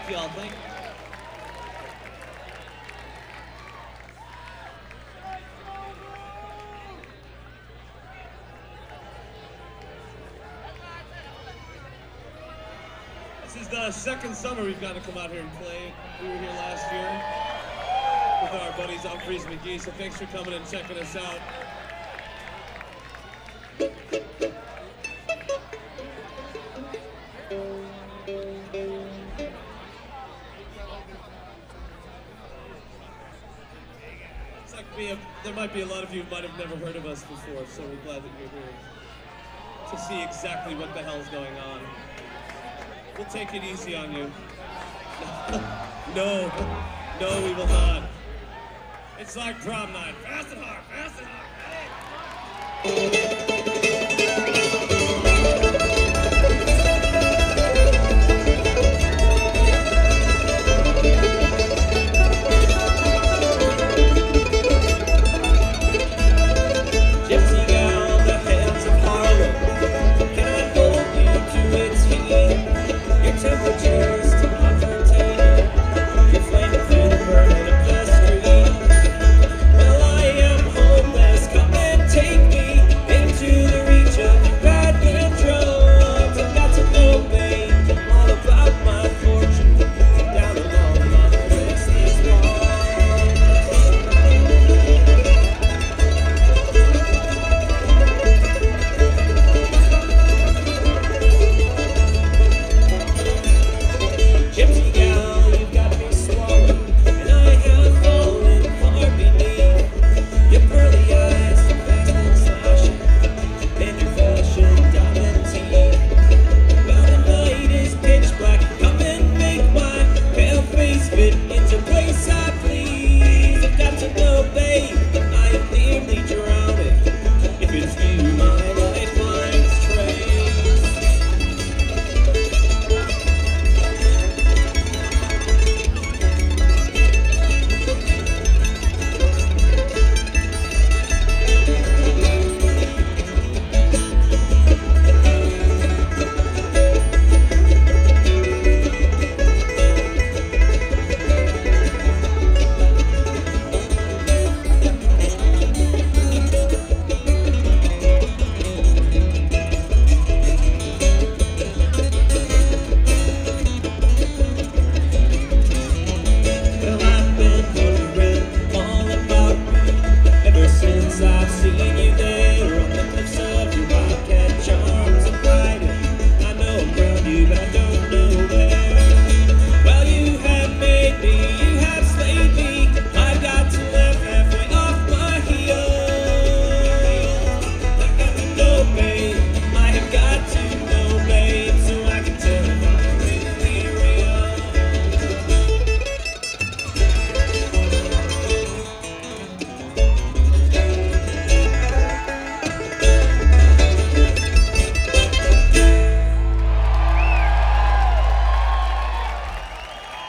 Thank y'all. Thank you. This is the second summer we've got to come out here and play. We were here last year with our buddies Humphreys McGee, so thanks for coming and checking us out. It's like there might be a lot of you who might have never heard of us before, so we're glad that you're here to see exactly what the hell's going on. We'll take it easy on you. No, we will not. It's like prom night. Fast and hard, fast and hard. Hey.